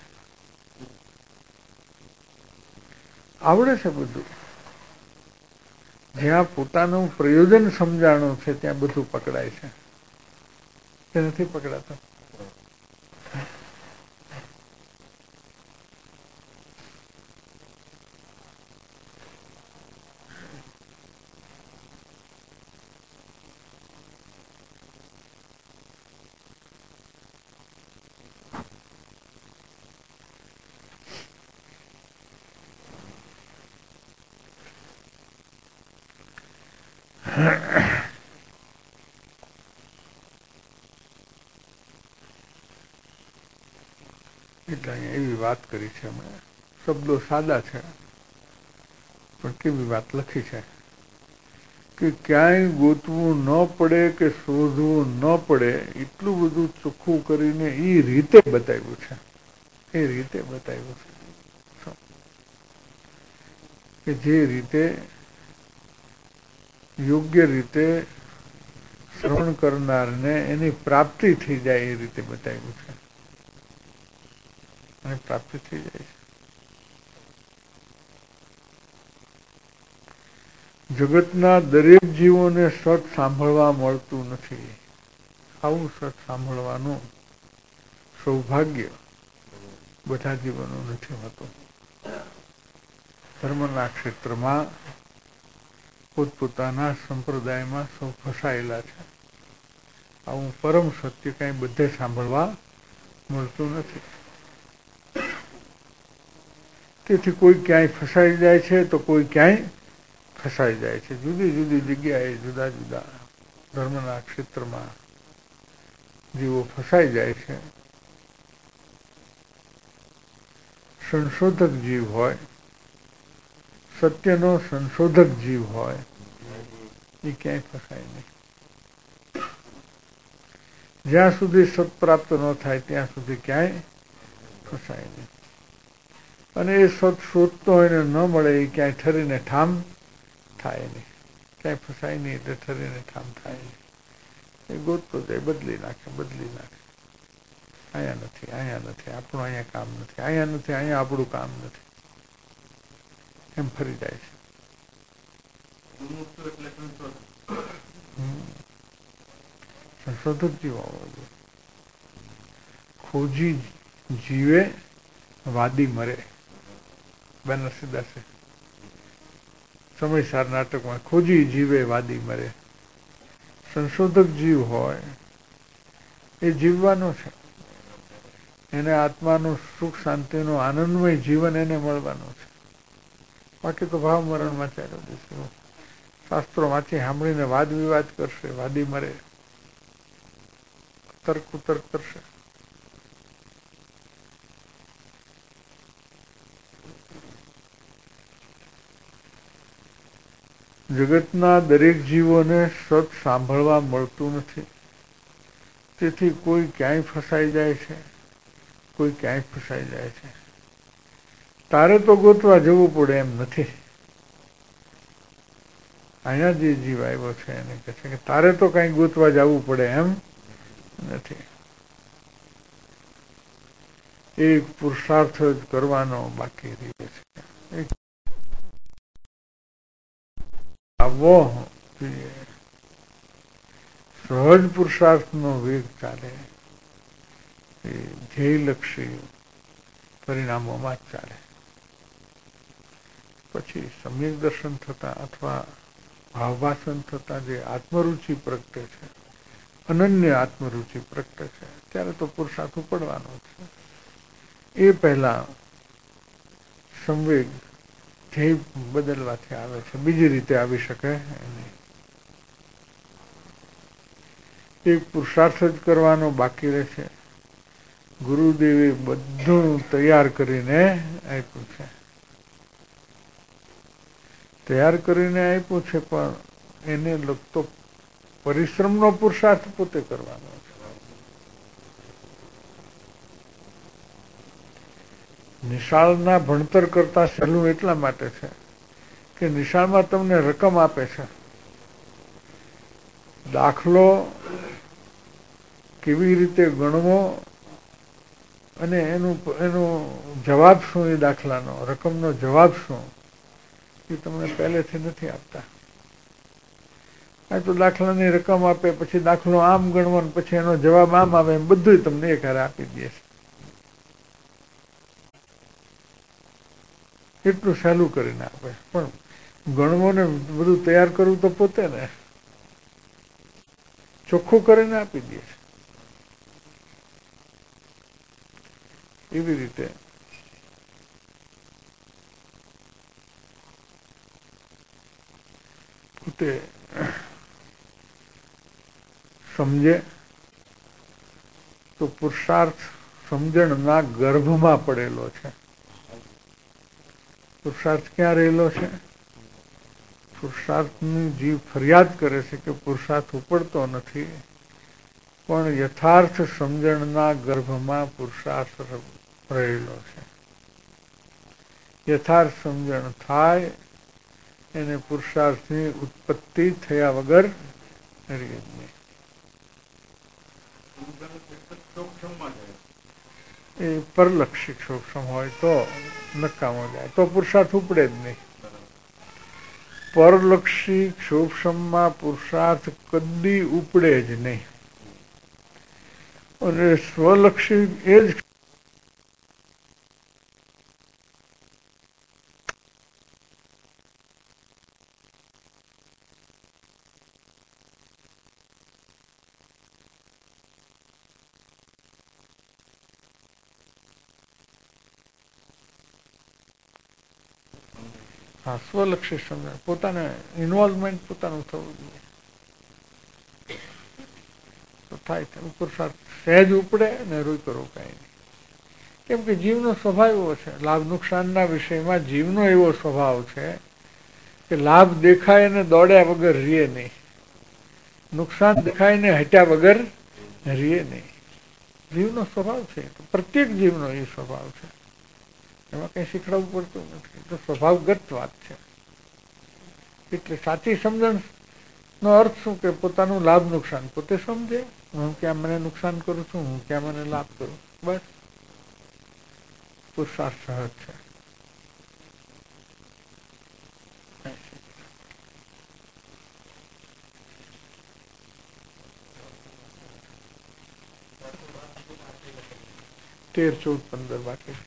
આવડે છે બધું. જ્યાં પોતાનું પ્રયોજન સમજાણું છે ત્યાં બધું પકડાય છે. તે નથી પકડાતું. એટલે અહીંયા એવી વાત કરી છે અમે. શબ્દો સાદા છે પણ કેવી વાત લખી છે કે ક્યાંય ગોતવું ન પડે કે શોધવું ન પડે એટલું બધું ચોખ્ખું કરીને એ રીતે બતાવ્યું છે. એ રીતે બતાવ્યું છે કે જે રીતે યોગ્ય રીતે શ્રવણ કરનારને એની પ્રાપ્તિ થઈ જાય એ રીતે બતાવ્યું છે. અને પ્રાપ્તિ થઈ જાય છે. જગતના દરેક જીવોને સત સાંભળવા મળતું નથી. આવું સત સાંભળવાનું સૌભાગ્ય બધા જીવનો નથી હોતું. ધર્મના ક્ષેત્રમાં પોતપોતાના સંપ્રદાયમાં સૌ ફસાયેલા છે. આવું પરમ સત્ય કઈ બધે સાંભળવા મળતું નથી. તેથી કોઈ ક્યાંય ફસાઈ જાય છે તો કોઈ ક્યાંય ફસાઈ જાય છે. જુદી જુદી જગ્યાએ જુદા જુદા ધર્મના ક્ષેત્રમાં જીવો ફસાઈ જાય છે. સંશોધક જીવ હોય, સત્યનો સંશોધક જીવ હોય, એ ક્યાંય ફસાય નહીં. જ્યાં સુધી સત પ્રાપ્ત ન થાય ત્યાં સુધી ક્યાંય ફસાય નહીં. અને એ સત શોધતો હોય ને ન મળે એ ક્યાંય ઠરીને ઠામ થાય નહીં. ક્યાંય ફસાય નહીં એટલે ઠરીને ઠામ થાય નહીં. એ ગોતતો જાય, બદલી નાખે બદલી નાખે. અહીંયા નથી, અહીંયા નથી, આપણું અહીંયા કામ નથી, અહીંયા નથી, અહીંયા આપણું કામ નથી, એમ ફરી જાય છે. સંશોધક જીવ હોવો જોઈએ. ખોજી જીવે વાદી મરે. બેનરસીદાસે સમયસાર નાટકમાં ખોજી જીવે વાદી મરે. સંશોધક જીવ હોય એ જીવવાનો છે. એને આત્માનું સુખ શાંતિનું આનંદમય જીવન એને મળવાનું છે. બાકી તો ભાવ મરણમાં ચાલ્યો જશે. શાસ્ત્રો માંથી સાંભળીને વાદ વિવાદ કરશે, વાદી મરે, તર્ક ઉતર્ક કરશે. જગતના દરેક જીવોને સત સાંભળવા મળતું નથી. તેથી કોઈ ક્યાંય ફસાઈ જાય છે, કોઈ ક્યાંય ફસાઈ જાય છે. તારે તો ગોતવા જવું પડે એમ નથી. અહીંયા જે જીવ આવ્યો છે એને કહે છે કે તારે તો કઈ ગોતવા જવું પડે એમ નથી. એક પુરુષાર્થ જ કરવાનો બાકી રહ્યો છે. આવવો જોઈએ. સહજ પુરુષાર્થનો વેગ ચાલે એ ધ્યેયલક્ષી પરિણામોમાં જ ચાલે. પછી સમ્યક દર્શન થતા અથવા ભાવભાષણ થતા જે આત્મરુચિ પ્રગટે છે, અનન્ય આત્મરુચિ પ્રગટે છે, ત્યારે તો પુરુષાર્થ ઉપડવાનો છે. એ પહેલા સંવેગ ધ્યેય બદલવાથી આવે છે, બીજી રીતે આવી શકે નહીં. એક પુરુષાર્થ જ કરવાનો બાકી રહે છે. ગુરુદેવે બધું તૈયાર કરીને આપ્યું છે. તૈયાર કરીને આપ્યું છે પણ એને લગતો પરિશ્રમનો પુરુષાર્થ પોતે કરવાનો છે. નિશાળના ભણતર કરતા સહેલું એટલા માટે છે કે નિશાળમાં તમને રકમ આપે છે. દાખલો કેવી રીતે ગણવો અને એનું એનો જવાબ શું, એ દાખલાનો રકમનો જવાબ શું, એ તમને પહેલેથી નથી આપતા. આ તો દાખલાની રકમ આપે, પછી દાખલો આમ ગણવાનો, પછી એનો જવાબ આમ આવે, એમ બધું તમને એક હારે આપી દે છે. એટલું સહેલું કરીને આપે. પણ ગણવો ને બધું તૈયાર કરવું તો પોતે ને, ચોખ્ખું કરીને આપી દે છે. એવી રીતે પોતે સમજે તો પુરુષાર્થ સમજણના ગર્ભમાં પડેલો છે. પુરુષાર્થ ક્યાં રહેલો છે? પુરુષાર્થની જીવ ફરિયાદ કરે છે કે પુરુષાર્થ ઉપડતો નથી, પણ યથાર્થ સમજણના ગર્ભમાં પુરુષાર્થ રહેલો છે. યથાર્થ સમજણ થાય એને પુરુષાર્થની ઉત્પત્તિ થયા વગર રહે નહીં. એ પરલક્ષી ક્ષોક્ષમ હોય તો નકામો જાય, તો પુરુષાર્થ ઉપડે જ નહીં. પરલક્ષી ક્ષોક્ષમમાં પુરુષાર્થ કદી ઉપડે જ નહીં. અને સ્વલક્ષી એ જ હા સ્વલક્ષી સમજણ, પોતાને ઇન્વોલ્વમેન્ટ પોતાનું થવું જોઈએ. તો થાય તેમ પુરુષાર્થ સહેજ ઉપડે ને રોય કરો કાંઈ નહીં. કેમ કે જીવનો સ્વભાવ એવો છે, લાભ નુકસાનના વિષયમાં જીવનો એવો સ્વભાવ છે કે લાભ દેખાય ને દોડ્યા વગર રીએ નહીં, નુકસાન દેખાય ને હટ્યા વગર રીએ નહીં. જીવનો સ્વભાવ છે, પ્રત્યેક જીવનો એ સ્વભાવ છે. એમાં કઈ શીખડાવવું પડતું નથી, તો સ્વભાવગત વાત છે. એટલે સાચી સમજણ નો અર્થ શું કે પોતાનું લાભ નુકસાન પોતે સમજે. હું ક્યાં મને નુકસાન કરું છું, હું ક્યાં મને લાભ કરું, બસ. પુરુષાર્થ સહજ છે. તેર ચૌદ પંદર બાકી.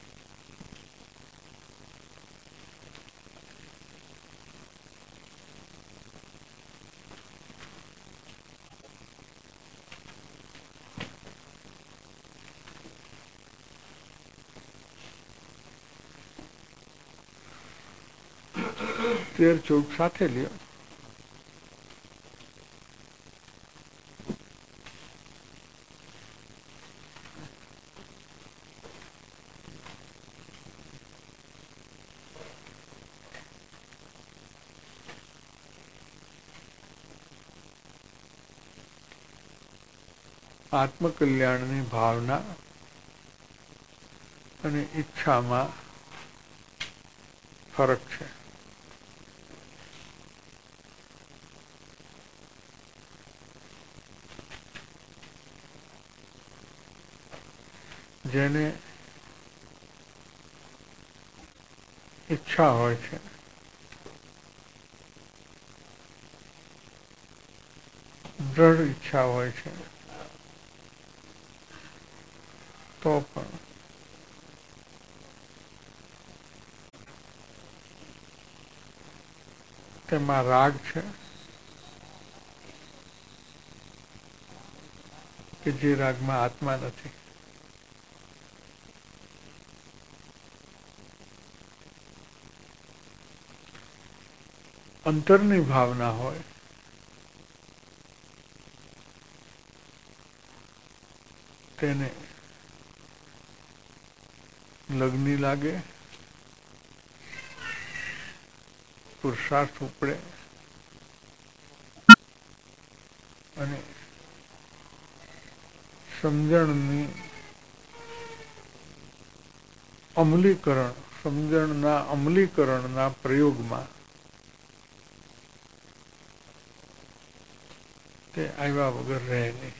તેર ચૌદ સાથે લ્યો. આત્મકલ્યાણની ભાવના અને ઈચ્છામાં ફરક છે. જેને ઈચ્છા હોય છે દ્રઢ ઈચ્છા હોય છે તો પણ તેમાં રાગ છે કે જે રાગમાં આત્મા નથી. અંતરની ભાવના હોય તેને લગ્ની લાગે, પુરુષાર્થ ઉપડે અને સમજણની અમલીકરણ સમજણના અમલીકરણના પ્રયોગમાં તે આવ્યા વગર રહે નહીં.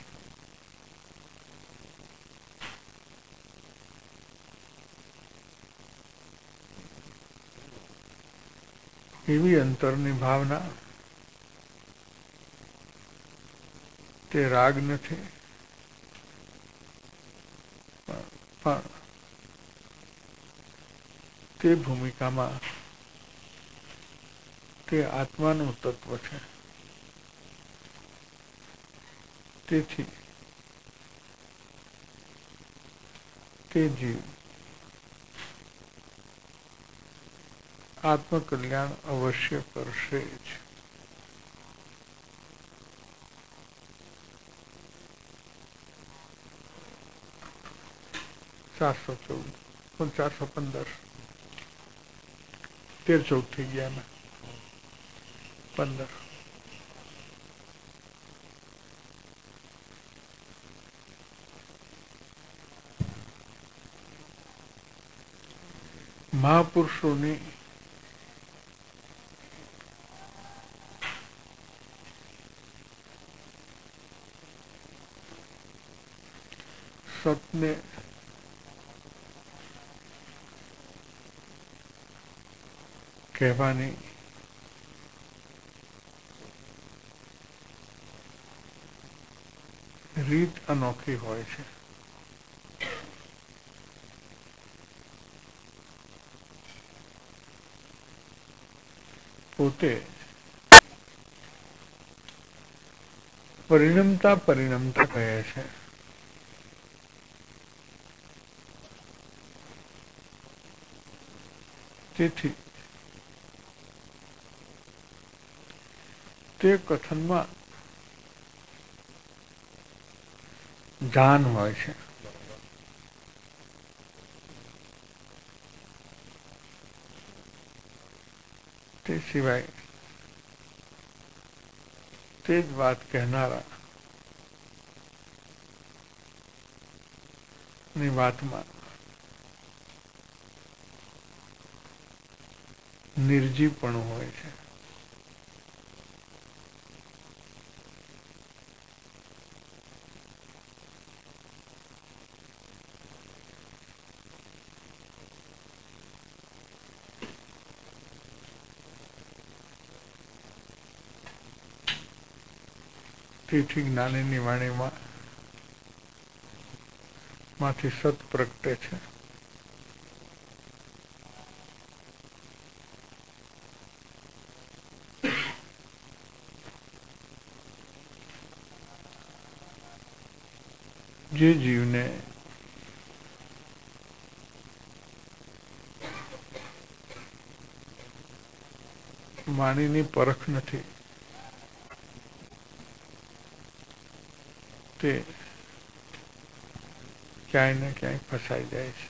એવી અંતરની ભાવના તે રાગ નથી, પણ તે ભૂમિકામાં તે આત્માનું તત્વ છે. તેથી તે જીવ આત્મકલ્યાણ અવશ્ય કરશે જ. ચારસો ચૌદ પણ ચારસો પંદર તેર ચૌદ થઈ ગયા ને પંદર. મહાપુરુષોની સતને કહેવાની રીત અનોખી હોય છે. પોતે પરિણમતા પરિણમતા કહે છે. તેથી તે કથનમાં જાન હોય છે. તે સિવાય તે જ વાત કહેનારા ની વાતમાં નિર્જીવપણું હોય છે. તેથી જ્ઞાનીની વાણીમાં માંથી સત પ્રગટે છે. જે જીવને વાણીની પરખ નથી તે ક્યાંય ને ક્યાંય ફસાઈ જાય છે.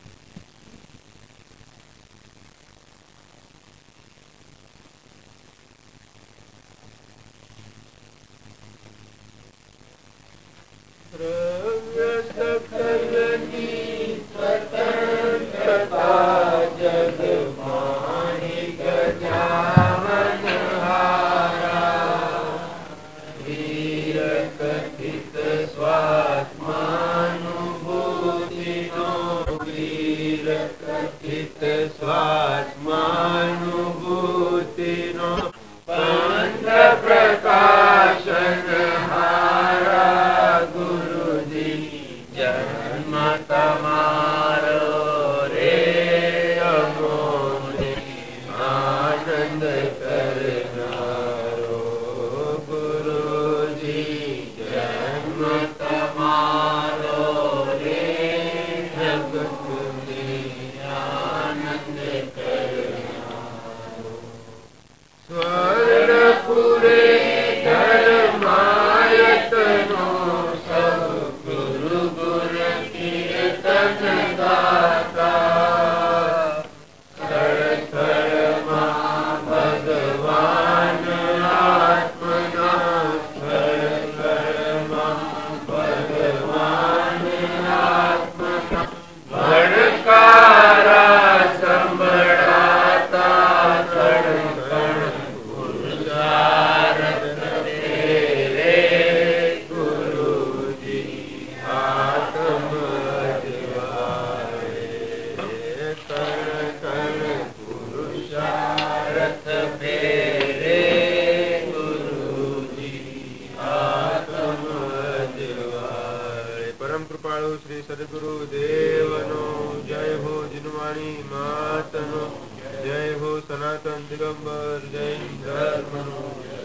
શ્રી સદગુરુ દેવનો જય હો જીનવાણી માતનો જય હો સનાતન દિગંબર જૈન ધર્મનો